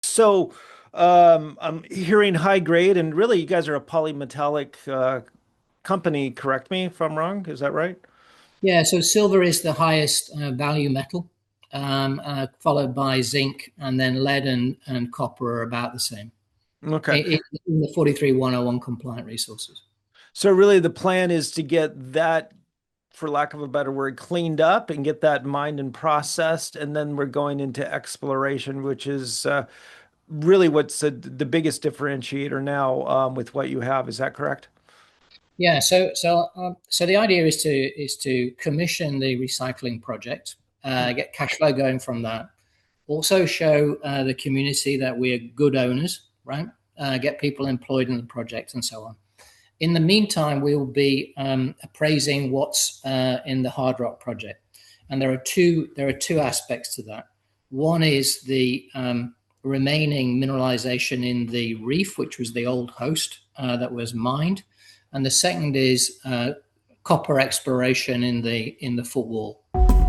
So I'm hearing high grade, and really, you guys are a polymetallic company. Correct me if I'm wrong. Is that right? Yeah, so silver is the highest value metal, followed by zinc, and then lead and copper are about the same Okay. in the 43101 compliant resources. So really, the plan is to get that, for lack of a better word, cleaned up and get that mined and processed, and then we're going into exploration, which is really what's the biggest differentiator now with what you have. Is that correct? Yeah, so the idea is to commission the recycling project, get cash flow going from that. Also show the community that we're good owners, right? Get people employed in the project and so on. In the meantime, we will be appraising what's in the hard rock project, and there are two aspects to that. One is the remaining mineralization in the reef, which was the old host that was mined, and the second is copper exploration in the footwall.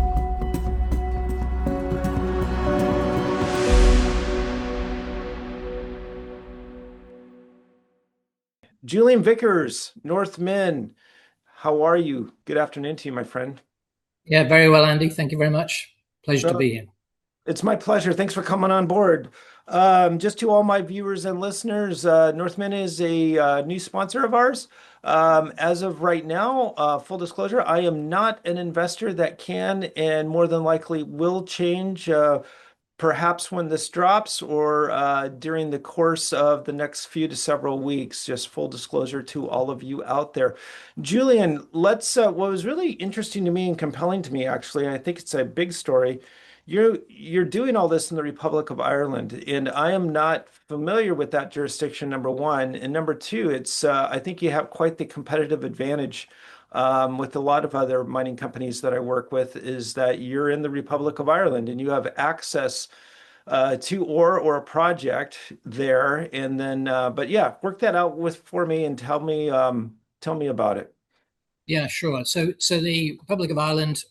Julian Vickers, Northmin, how are you? Good afternoon to you, my friend. Yeah, very well, Andy. Thank you very much. Pleasure to Uh, be here. It's my pleasure. Thanks for coming on board. Just to all my viewers and listeners, Northman is a new sponsor of ours. As of right now, full disclosure, I am not an investor that can and more than likely will change, perhaps when this drops or during the course of the next few to several weeks. Just full disclosure to all of you out there. Julian, what was really interesting to me and compelling to me, actually, and I think it's a big story. You're doing all this in the Republic of Ireland, and I am not familiar with that jurisdiction, number one. And number two, it's I think you have quite the competitive advantage with a lot of other mining companies that I work with, is that you're in the Republic of Ireland and you have access to ore or a project there. And then, but yeah, work that out with for me and tell me about it. Yeah, sure. So the Republic of Ireland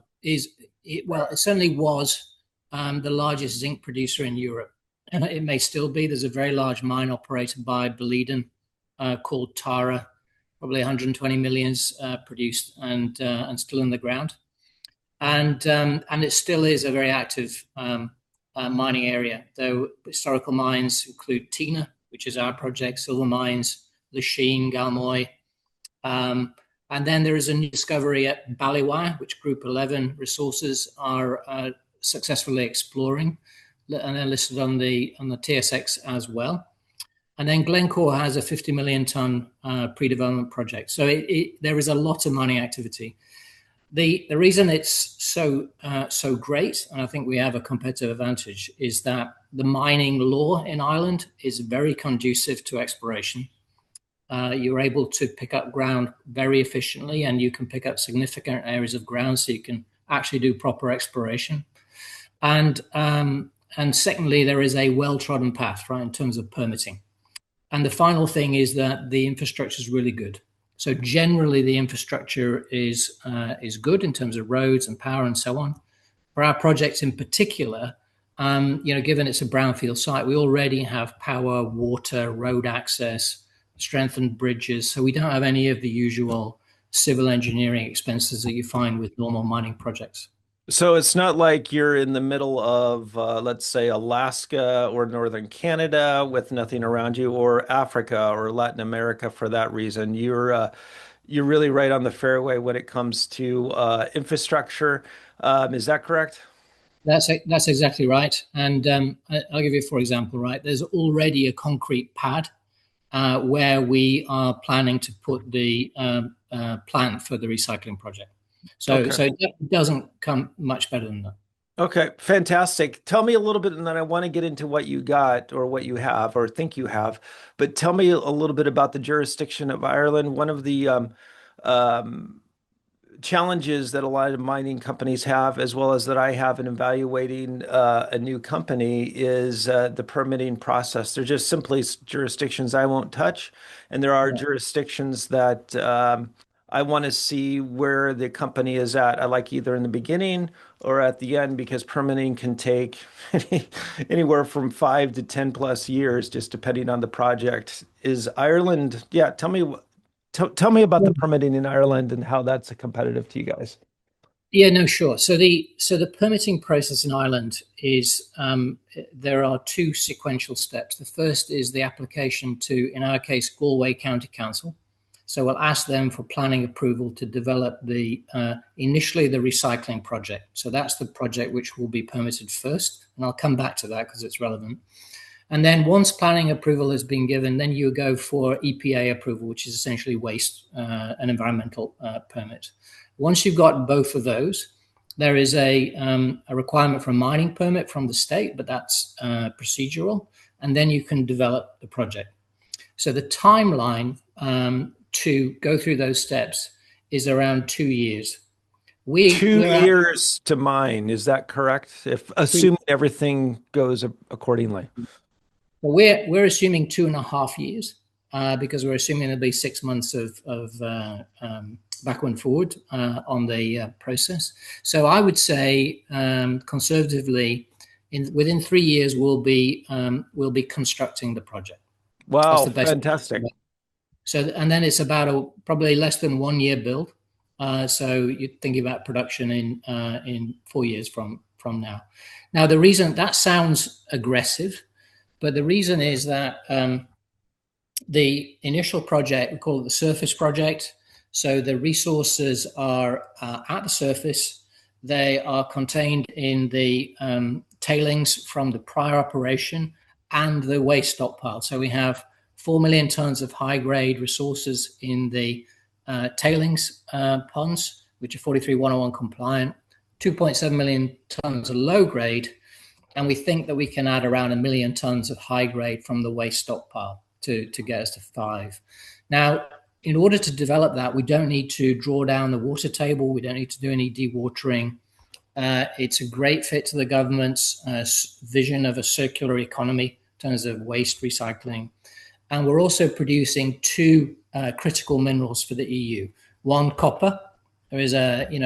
it certainly was the largest zinc producer in Europe, and it may still be. There's a very large mine operated by Boliden called Tara, probably 120 millions produced and still in the ground, and it still is a very active mining area. Though historical mines include Tina, which is our project, Silver Mines, Lachine, Galmoy. Um, and then there is a new discovery at Ballywire, which Group 11 Resources are successfully exploring, and they're listed on the TSX as well. And then Glencore has a 50 million ton pre-development project. So there is a lot of mining activity. The reason it's so great, and I think we have a competitive advantage, is that the mining law in Ireland is very conducive to exploration. You're able to pick up ground very efficiently, and you can pick up significant areas of ground, so you can actually do proper exploration. And secondly, there is a well-trodden path, right, in terms of permitting. And the final thing is that the infrastructure is really good. So generally, the infrastructure is good in terms of roads and power and so on. For our project in particular, given it's a brownfield site, we already have power, water, road access, strengthened bridges. So we don't have any of the usual civil engineering expenses that you find with normal mining projects. So it's not like you're in the middle of, let's say, Alaska or northern Canada with nothing around you, or Africa or Latin America for that reason. You're really right on the fairway when it comes to infrastructure. Is that correct? That's exactly right. And I'll give you, for example, right? There's already a concrete pad where we are planning to put the plant for the recycling project. So, Okay. so it doesn't come much better than that. Okay, fantastic. Tell me a little bit, and then I want to get into what you got or what you have or think you have. But tell me a little bit about the jurisdiction of Ireland. One of the um, challenges that a lot of mining companies have, as well as that I have in evaluating a new company, is the permitting process. There's just simply jurisdictions I won't touch, and there are Yeah. jurisdictions that I want to see where the company is at. I like either in the beginning or at the end because permitting can take anywhere from 5 to 10 plus years, just depending on the project. Is Ireland? Yeah, tell me about the permitting in Ireland and how that's competitive to you guys. Yeah, no, sure. So the permitting process in Ireland is there are two sequential steps. The first is the application to, in our case, Galway County Council. So we'll ask them for planning approval to develop the initially the recycling project. So that's the project which will be permitted first, and I'll come back to that because it's relevant. And then once planning approval has been given, then you go for EPA approval, which is essentially waste and environmental permit. Once you've got both of those, there is a requirement for a mining permit from the state, but that's procedural. And then you can develop the project. So the timeline to go through those steps is around 2 years. 2 years to mine, is that correct? If assuming everything goes accordingly. We're assuming 2.5 years because we're assuming there'll be 6 months of backward and forward on the process. So I would say conservatively, within 3 years, we'll be constructing the project. Wow, fantastic. So, and then it's about probably less than 1 year build. So you're thinking about production in 4 years from now. Now, the reason that sounds aggressive, but the reason is that the initial project, we call it the surface project. So the resources are at the surface. They are contained in the tailings from the prior operation and the waste stockpile. So we have 4 million tons of high-grade resources in the tailings ponds, which are 43-101 compliant, 2.7 million tons of low-grade, and we think that we can add around 1 million tons of high-grade from the waste stockpile to get us to 5. Now, in order to develop that, we don't need to draw down the water table. We don't need to do any dewatering. It's a great fit to the government's vision of a circular economy in terms of waste recycling. And we're also producing two critical minerals for the EU. One, copper. There is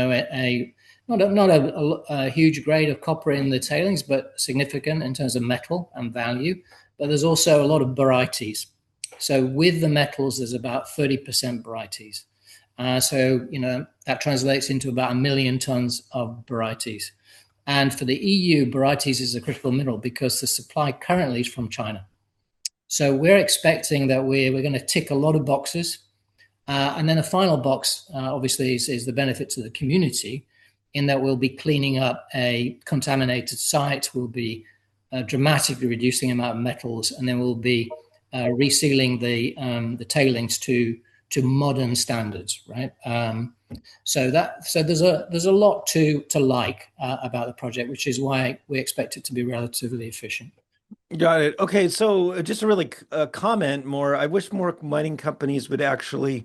not a huge grade of copper in the tailings, but significant in terms of metal and value. But there's also a lot of barytes. So with the metals, there's about 30% barytes. So that translates into about 1 million tons of barytes. And for the EU, barytes is a critical mineral because the supply currently is from China. So we're expecting that we're going to tick a lot of boxes. And then the final box, obviously, is the benefit to the community in that we'll be cleaning up a contaminated site, we'll be dramatically reducing the amount of metals, and then we'll be resealing the tailings to modern standards, right? So there's a lot to like about the project, which is why we expect it to be relatively efficient. Got it. Okay, so just a really comment more. I wish more mining companies would actually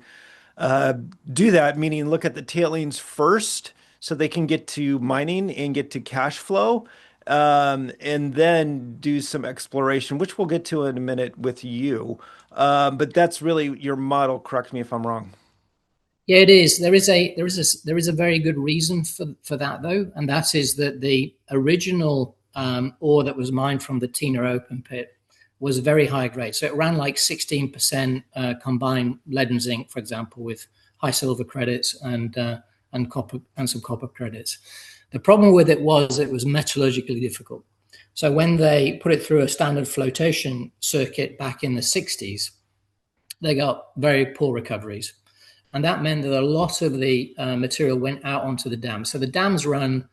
do that, meaning look at the tailings first so they can get to mining and get to cash flow, and then do some exploration, which we'll get to in a minute with you. But that's really your model. Correct me if I'm wrong. Yeah, it is. There is a very good reason for that though, and that is that the original ore that was mined from the Tina open pit was very high grade. So it ran like 16% combined lead and zinc, for example, with high silver credits and copper and some copper credits. The problem with it was metallurgically difficult. So when they put it through a standard flotation circuit back in the 60s, they got very poor recoveries. And that meant that a lot of the material went out onto the dam. So the dams run,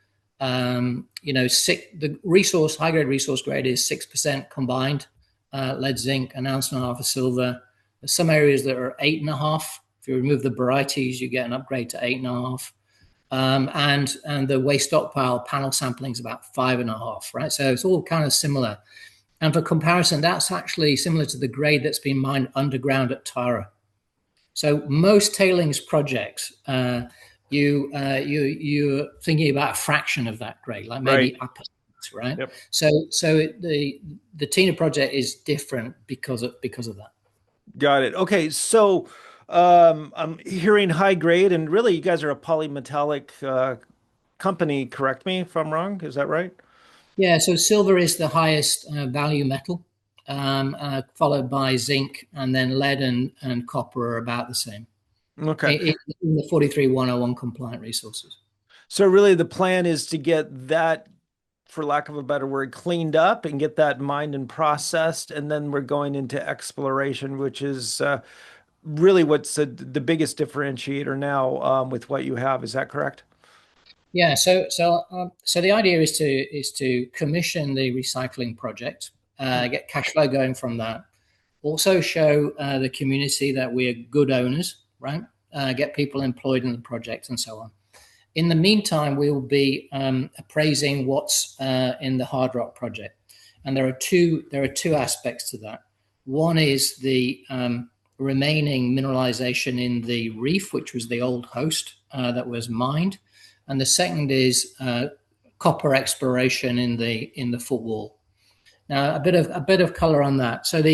the resource, high-grade resource grade is 6% combined, lead, zinc, 1.5 ounces of silver. There's some areas that are 8.5. If you remove the barytes, you get an upgrade to 8.5. And the waste stockpile panel sampling is about 5.5, right? So it's all kind of similar. And for comparison, that's actually similar to the grade that's been mined underground at Tara. So most tailings projects, you're thinking about a fraction of that grade, like maybe up, right? Yep. So the Tina project is different because of that. Got it. Okay, so I'm hearing high grade, and really, you guys are a polymetallic company. Correct me if I'm wrong. Is that right? Yeah, so silver is the highest value metal, followed by zinc, and then lead and copper are about the same Okay. in the 43101 compliant resources. So really, the plan is to get that, for lack of a better word, cleaned up and get that mined and processed, and then we're going into exploration, which is really what's the biggest differentiator now with what you have. Is that correct? Yeah, so the idea is to commission the recycling project, get cash flow going from that. Also show the community that we're good owners, right? Get people employed in the project and so on. In the meantime, we will be appraising what's in the hard rock project, and there are two aspects to that. One is the remaining mineralization in the reef, which was the old host that was mined, and the second is copper exploration in the footwall. Now, a bit of color on that. So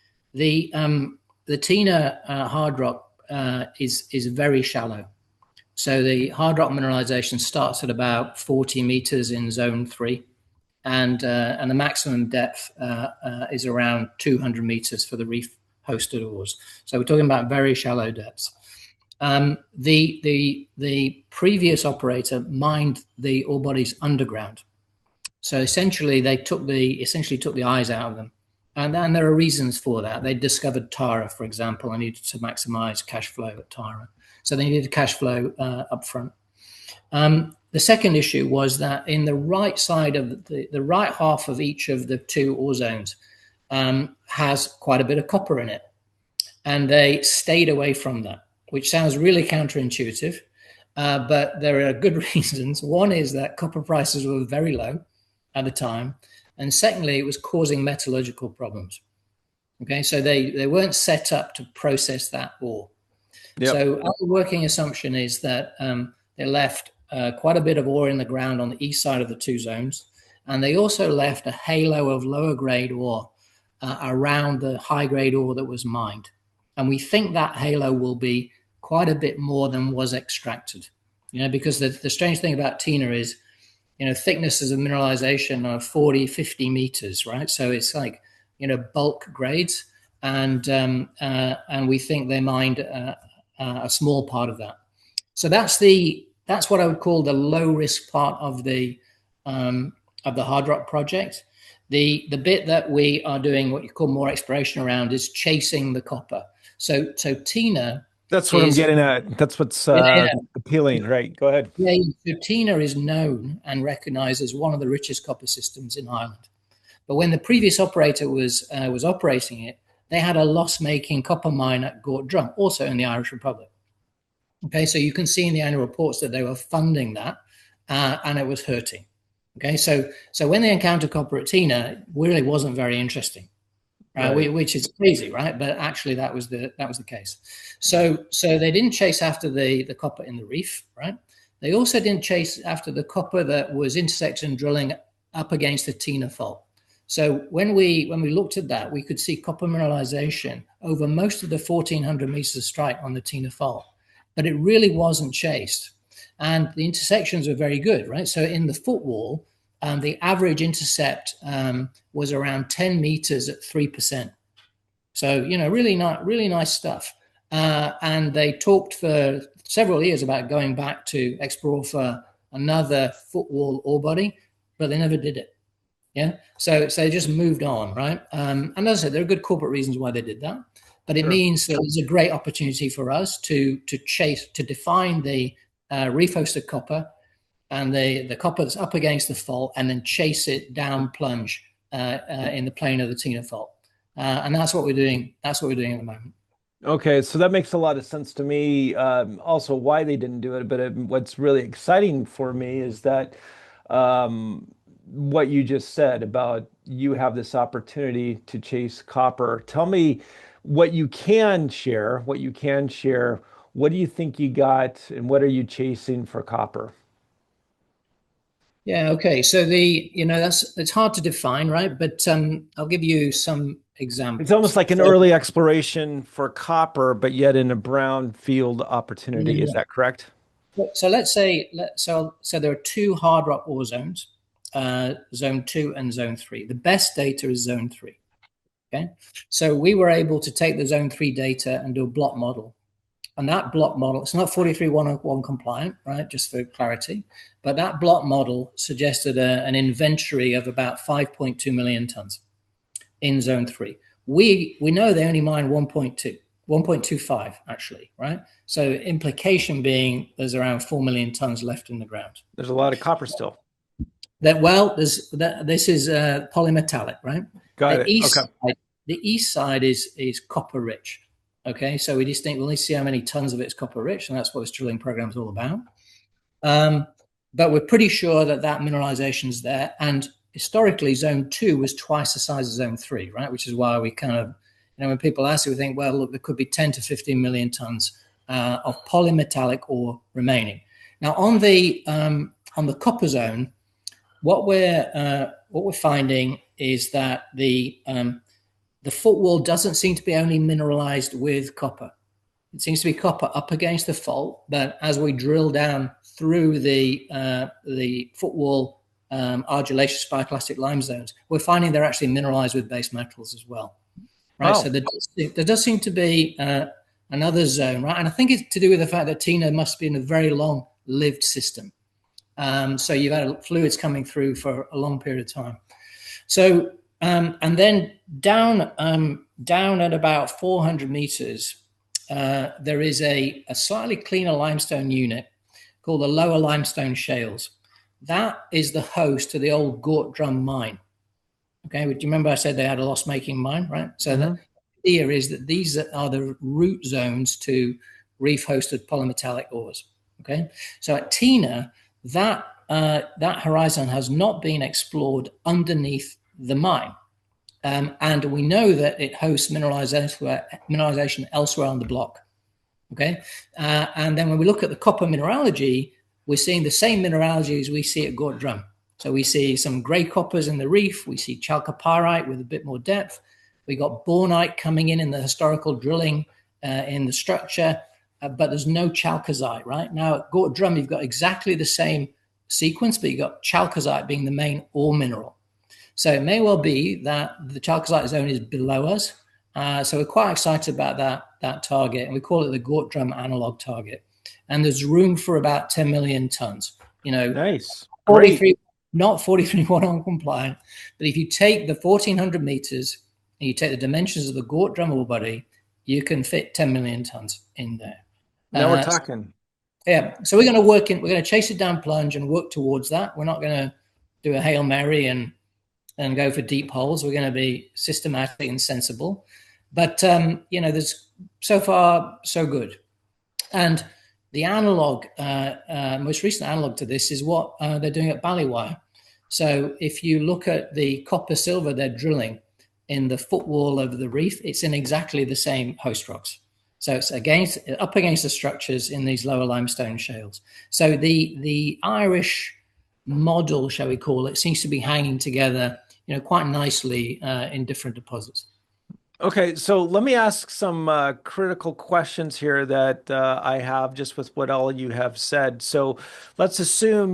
the Tina hard rock is very shallow. So the hard rock mineralization starts at about 40 meters in zone 3, and the maximum depth is around 200 meters for the reef hosted ores. So we're talking about very shallow depths. The previous operator mined the ore bodies underground. So essentially, they took the eyes out of them, and there are reasons for that. They discovered Tara, for example, and needed to maximize cash flow at Tara, so they needed cash flow up front. The second issue was that in the right side of the right half of each of the two ore zones has quite a bit of copper in it, and they stayed away from that, which sounds really counterintuitive, but there are good reasons. One is that copper prices were very low at the time, and secondly, it was causing metallurgical problems. Okay, so they weren't set up to process that ore. Yep. So our working assumption is that they left quite a bit of ore in the ground on the east side of the two zones, and they also left a halo of lower grade ore around the high grade ore that was mined. And we think that halo will be quite a bit more than was extracted. Because the strange thing about Tina is, thicknesses of mineralization are 40, 50 meters, right? So it's like, bulk grades. And we think they mined a small part of that. So that's what I would call the low risk part of the hard rock project. The bit that we are doing what you call more exploration around is chasing the copper. So Tina. That's what I'm getting at. That's what's appealing, right? Go ahead. Yeah, so Tina is known and recognized as one of the richest copper systems in Ireland. But when the previous operator was operating it, they had a loss-making copper mine at Gort Drum, also in the Irish Republic. Okay, so you can see in the annual reports that they were funding that, and it was hurting. Okay, so when they encountered copper at Tina, it really wasn't very interesting. Right. Which is crazy, right? But actually, that was the case. So they didn't chase after the copper in the reef, right? They also didn't chase after the copper that was intersecting drilling up against the Tina fault. So when we looked at that, we could see copper mineralization over most of the 1,400 meters of strike on the Tina fault, but it really wasn't chased, and the intersections were very good, right? So in the footwall, the average intercept was around 10 meters at 3%. So, really nice stuff. And they talked for several years about going back to explore for another footwall ore body, but they never did it. Yeah. So they just moved on, right? And as I said, there are good corporate reasons why they did that, but it means that there's a great opportunity for us to define the reef hosted copper and the copper that's up against the fault, and then chase it down plunge in the plane of the Tina fault. And that's what we're doing. That's what we're doing at the moment. Okay, so that makes a lot of sense to me. Also, why they didn't do it, but what's really exciting for me is that what you just said about you have this opportunity to chase copper. Tell me what you can share. What you can share. What do you think you got, and what are you chasing for copper? Yeah, okay. So it's hard to define, right? But I'll give you some It's almost examples. like an So, early exploration for copper, but yet in a brown field opportunity. Is yeah. that correct? So let's say so there are two hard rock ore zones, zone 2 and zone 3. The best data is zone 3. Okay. So we were able to take the zone 3 data and do a block model. And that block model, it's not 43101 compliant, right? Just for clarity. But that block model suggested an inventory of about 5.2 million tons in zone 3. We know they only mine 1.2, 1.25 actually, right? So implication being there's around 4 million tons left in the ground. There's a lot of copper still. This is polymetallic, right? Got The it. Okay. east side is copper rich. Okay, so we just think we'll need to see how many tons of it's copper rich, and that's what this drilling program is all about. But we're pretty sure that mineralization is there, and historically, zone 2 was twice the size of zone 3, right? Which is why we kind of, when people ask, we think, well, look, there could be 10 to 15 million tons of polymetallic ore remaining. Now, on the copper zone, what we're finding is that the footwall doesn't seem to be only mineralized with copper. It seems to be copper up against the fault, but as we drill down through the footwall argillaceous spiclastic limestones, we're finding they're actually mineralized with base metals as well. Right, Oh. so there does seem to be another zone, right? And I think it's to do with the fact that Tena must be in a very long-lived system. So you've had fluids coming through for a long period of time. So and then down at about 400 meters, there is a slightly cleaner limestone unit called the Lower Limestone Shales. That is the host to the old Gort Drum mine. Okay, do you remember I said they had a loss-making mine, right? So the idea is that these are the root zones to reef-hosted polymetallic ores. Okay, so at Tena, that horizon has not been explored underneath the mine. And we know that it hosts mineralization elsewhere on the block. Okay. And then when we look at the copper mineralogy, we're seeing the same mineralogy as we see at Gort Drum. So we see some gray coppers in the reef. We see chalcopyrite with a bit more depth. We got bornite coming in the historical drilling in the structure, but there's no chalcozite, right? Now at Gort Drum, you've got exactly the same sequence, but you've got chalcozite being the main ore mineral. So it may well be that the chalcozite zone is below us. So we're quite excited about that target, and we call it the Gort Drum analog target. And there's room for about 10 million tons. Nice. 43, not 4311 compliant, but if you take the 1,400 meters and you take the dimensions of the Gort Drum ore body, you can fit 10 million tons in there. Now we're talking. Yeah. So we're going to chase it down plunge and work towards that. We're not going to do a Hail Mary and go for deep holes. We're going to be systematic and sensible. But, there's so far, so good. And the analog, most recent analog to this is what they're doing at Ballywire. So if you look at the copper silver they're drilling in the footwall of the reef, it's in exactly the same host rocks. So it's up against the structures in these lower limestone shales. So the Irish model, shall we call it, seems to be hanging together quite nicely in different deposits. Okay, so let me ask some critical questions here that I have just with what all you have said. So let's assume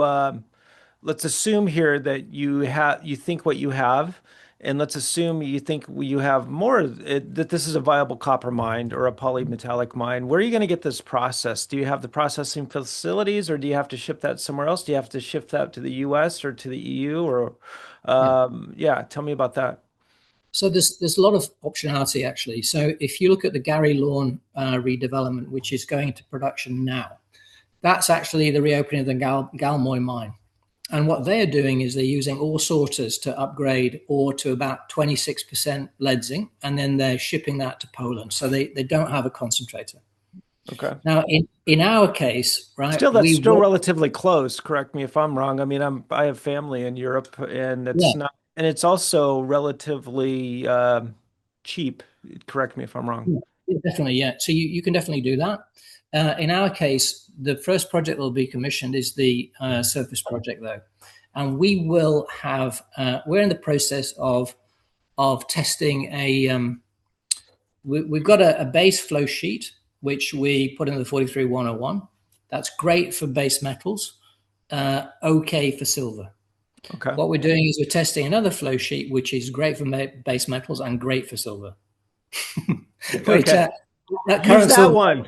let's assume here that you think what you have, and let's assume you think you have more that this is a viable copper mine or a polymetallic mine. Where are you going to get this processed? Do you have the processing facilities, or do you have to ship that somewhere else? Do you have to ship that to the US or to the EU, or yeah, tell me about that. So there's a lot of optionality actually. So if you look at the Gary Lawn redevelopment, which is going into production now, that's actually the reopening of the Galmoy mine. And what they're doing is they're using ore sorters to upgrade ore to about 26% lead zinc, and then they're shipping that to Poland. So they don't have a concentrator. Okay. Now, in our case, right? Still, that's still relatively close. Correct me if I'm wrong. I mean, I have family in Europe, and it's not, and it's also relatively cheap. Correct me if I'm wrong. Definitely, yeah. So you can definitely do that. In our case, the first project that will be commissioned is the surface project, though, and we will have. We're in the process of testing a. We've got a base flow sheet which we put in the 43101. That's great for base metals. Okay for silver. Okay. What we're doing is we're testing another flow sheet which is great for base metals and great for silver. Which, Okay. that Use current that silver one.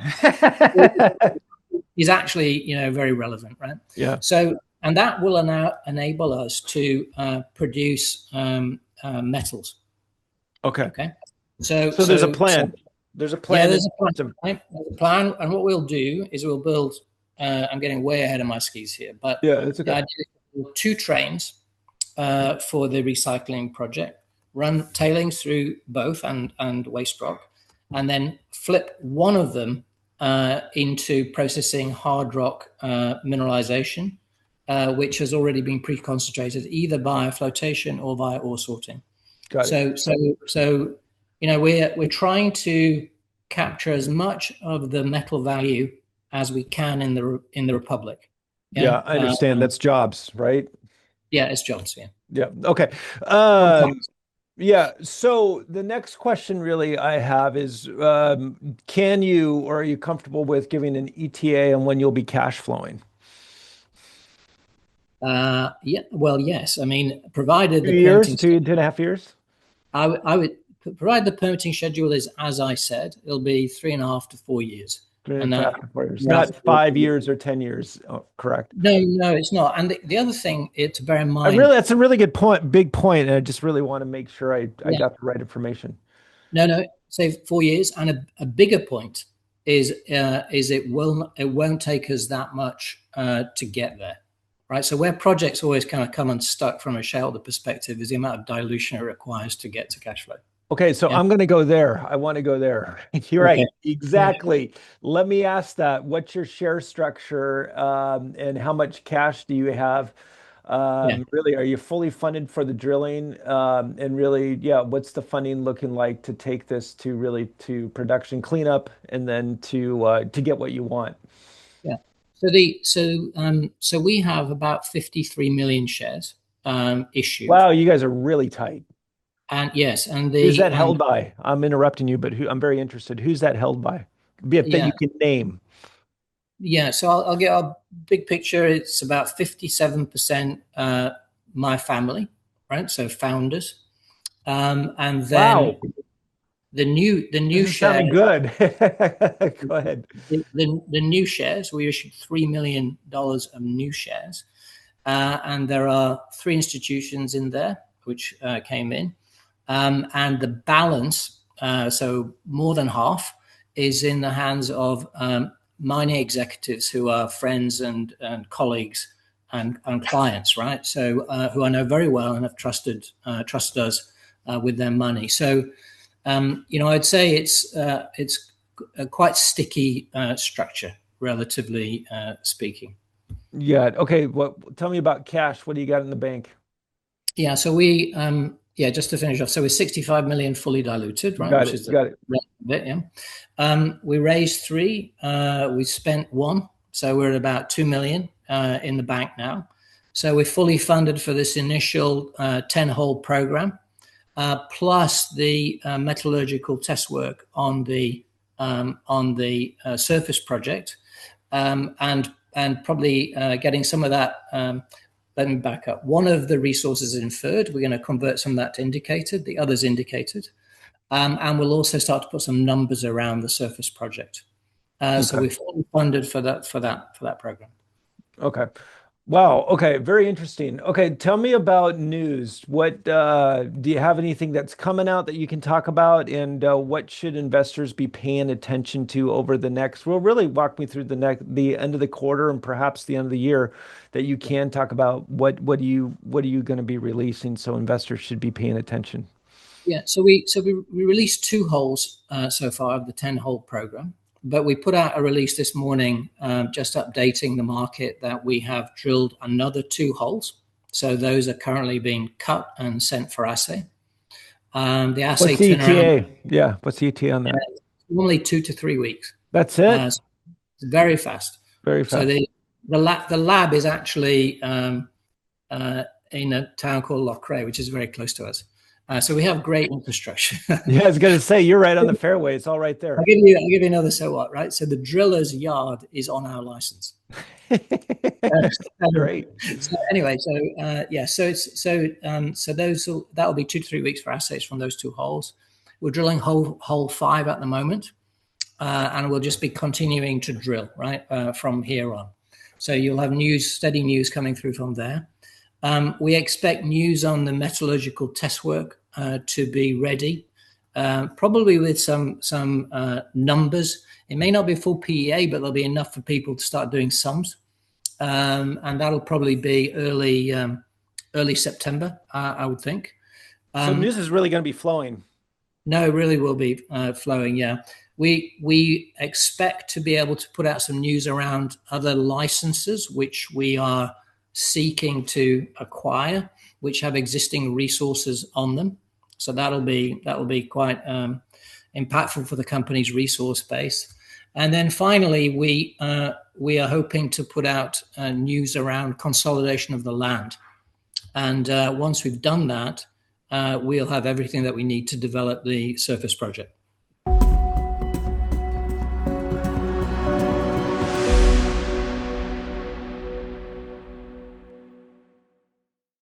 is actually, very relevant, right? Yeah. So, and that will now enable us to produce metals. Okay. Okay. So there's a plan. There's a plan. Yeah, there's a plan. Right? There's a plan, and what we'll do is we'll build. I'm getting way ahead of my skis here, but Yeah, it's okay. the idea is we'll build 2 trains for the recycling project. Run tailings through both and waste rock, and then flip one of them into processing hard rock mineralization, which has already been pre-concentrated either by flotation or via ore sorting. Got it. So we're trying to capture as much of the metal value as we can in the Republic. Yeah, I understand. That's jobs, right? Yeah, it's jobs. Yeah. Yeah. Okay. Yeah. So the next question really I have is, can you, or are you comfortable with giving an ETA on when you'll be cash flowing? Yeah. Well, yes. I mean, provided 2 the years, permitting, 2.5 years? I would provide the permitting schedule is as I said. It'll be 3.5 to 4 years. And 4 years, not 5 years or 10 years. Oh, correct. No, it's not. And the other thing to bear in mind, that's a really good point, big point, and I just really want to make sure I got the right information. No, say 4 years, and a bigger point is it won't take us that much to get there, right? So where projects always kind of come unstuck from a shareholder perspective is the amount of dilution it requires to get to cash flow. Okay, so I'm going to go there. I want to go there. You're right. Exactly. Let me ask that. What's your share structure, and how much cash do you have? Really, are you fully funded for the drilling? And really, what's the funding looking like to take this to production cleanup and then to get what you want? Yeah. So we have about 53 million shares issued. Wow, you guys are really tight. And yes, who's that held by? I'm interrupting you, but I'm very interested. Who's that held by? That you can name. Yeah, so I'll get a big picture. It's about 57% my family, right? So founders, and then the new shares. Good. Go ahead. The new shares. We issued $3 million of new shares, and there are 3 institutions in there which came in. And the balance, so more than half, is in the hands of mining executives who are friends and colleagues and clients, right? So who I know very well and have trusted us with their money. So I'd say it's a quite sticky structure, relatively speaking. Yeah. Okay. Tell me about cash. What do you got in the bank? Yeah. So we. Just to finish off, so we're 65 million fully diluted, right? Got it. Bit, yeah. We raised 3. We spent 1, so we're at about 2 million in the bank now. So we're fully funded for this initial 10-hole program, plus the metallurgical test work on the surface project, and probably getting some of that. Let me back up. One of the resources is inferred. We're going to convert some of that to indicated. The other's indicated. And we'll also start to put some numbers around the surface project. So we're fully funded for that program. Okay. Wow. Okay. Very interesting. Okay. Tell me about news. What do you have anything that's coming out that you can talk about, and what should investors be paying attention to over the next? Well, really walk me through the end of the quarter and perhaps the end of the year that you can talk about. What are you going to be releasing so investors should be paying attention? Yeah. So we released 2 holes so far of the 10-hole program. But we put out a release this morning, just updating the market that we have drilled another 2 holes. So those are currently being cut and sent for assay. The assay What's the turnaround. ETA? Yeah. What's the ETA on that? normally 2 to 3 weeks. That's it. So it's very fast. Very So fast. the lab is actually in a town called Loughrea, which is very close to us. So we have great infrastructure. Yeah, I was going to say, you're right on the fairway. It's all right there. I'll give you another so what, right? So the driller's yard is on our license. Great. So anyway, that'll be 2 to 3 weeks for assays from those 2 holes. We're drilling hole 5 at the moment, and we'll just be continuing to drill right from here on. So you'll have steady news coming through from there. We expect news on the metallurgical test work to be ready, probably with some numbers. It may not be full PEA, but there'll be enough for people to start doing sums. And that'll probably be early September, I would think. So news is really going to be flowing. No, it really will be flowing, yeah. We expect to be able to put out some news around other licenses, which we are seeking to acquire, which have existing resources on them. So that'll be quite impactful for the company's resource base. And then finally, we are hoping to put out news around consolidation of the land. And once we've done that, we'll have everything that we need to develop the surface project.